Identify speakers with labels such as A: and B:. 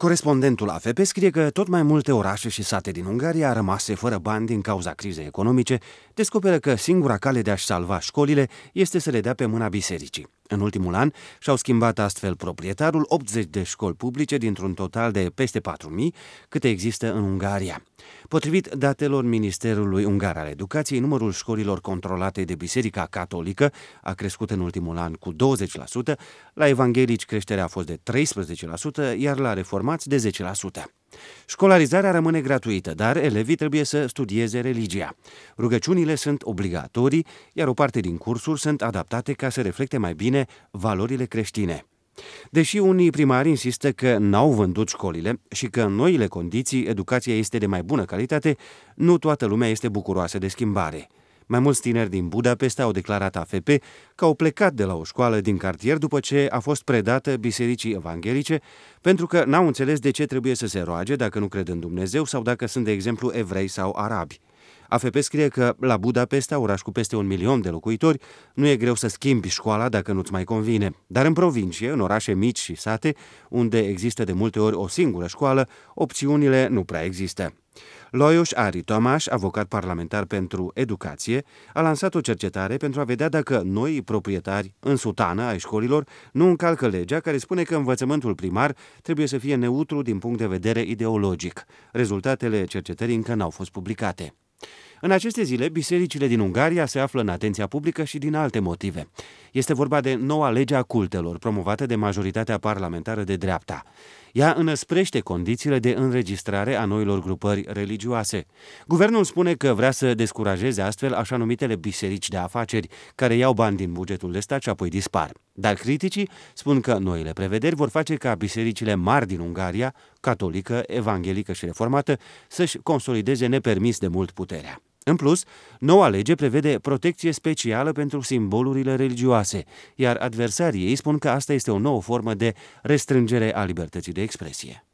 A: Corespondentul AFP scrie că tot mai multe orașe și sate din Ungaria, rămase fără bani din cauza crizei economice, descoperă că singura cale de a-și salva școlile este să le dea pe mâna bisericii. În ultimul an și-au schimbat astfel proprietarul 80 de școli publice dintr-un total de peste 4.000 câte există în Ungaria. Potrivit datelor Ministerului Ungar al Educației, numărul școlilor controlate de Biserica Catolică a crescut în ultimul an cu 20%, la evanghelici creșterea a fost de 13%, iar la reformați de 10%. Școlarizarea rămâne gratuită, dar elevii trebuie să studieze religia. Rugăciunile sunt obligatorii, iar o parte din cursuri sunt adaptate ca să reflecte mai bine valorile creștine. Deși unii primari insistă că n-au vândut școlile și că în noile condiții educația este de mai bună calitate, nu toată lumea este bucuroasă de schimbare. Mai mulți tineri din Budapesta au declarat AFP că au plecat de la o școală din cartier după ce a fost predată bisericii evanghelice, pentru că n-au înțeles de ce trebuie să se roage dacă nu cred în Dumnezeu sau dacă sunt, de exemplu, evrei sau arabi. AFP scrie că la Budapesta, oraș cu peste 1 milion de locuitori, nu e greu să schimbi școala dacă nu-ți mai convine. Dar în provincie, în orașe mici și sate, unde există de multe ori o singură școală, opțiunile nu prea există. Lajos Ári Tamás, avocat parlamentar pentru educație, a lansat o cercetare pentru a vedea dacă noi proprietari în sutană ai școlilor nu încalcă legea care spune că învățământul primar trebuie să fie neutru din punct de vedere ideologic. Rezultatele cercetării încă n-au fost publicate. În aceste zile, bisericile din Ungaria se află în atenția publică și din alte motive. Este vorba de noua lege a cultelor, promovată de majoritatea parlamentară de dreapta. Ea înăsprește condițiile de înregistrare a noilor grupări religioase. Guvernul spune că vrea să descurajeze astfel așa numitele biserici de afaceri, care iau bani din bugetul de stat și apoi dispar. Dar criticii spun că noile prevederi vor face ca bisericile mari din Ungaria, catolică, evanghelică și reformată, să-și consolideze nepermis de mult puterea. În plus, noua lege prevede protecție specială pentru simbolurile religioase, iar adversarii ei spun că asta este o nouă formă de restrângere a libertății de expresie.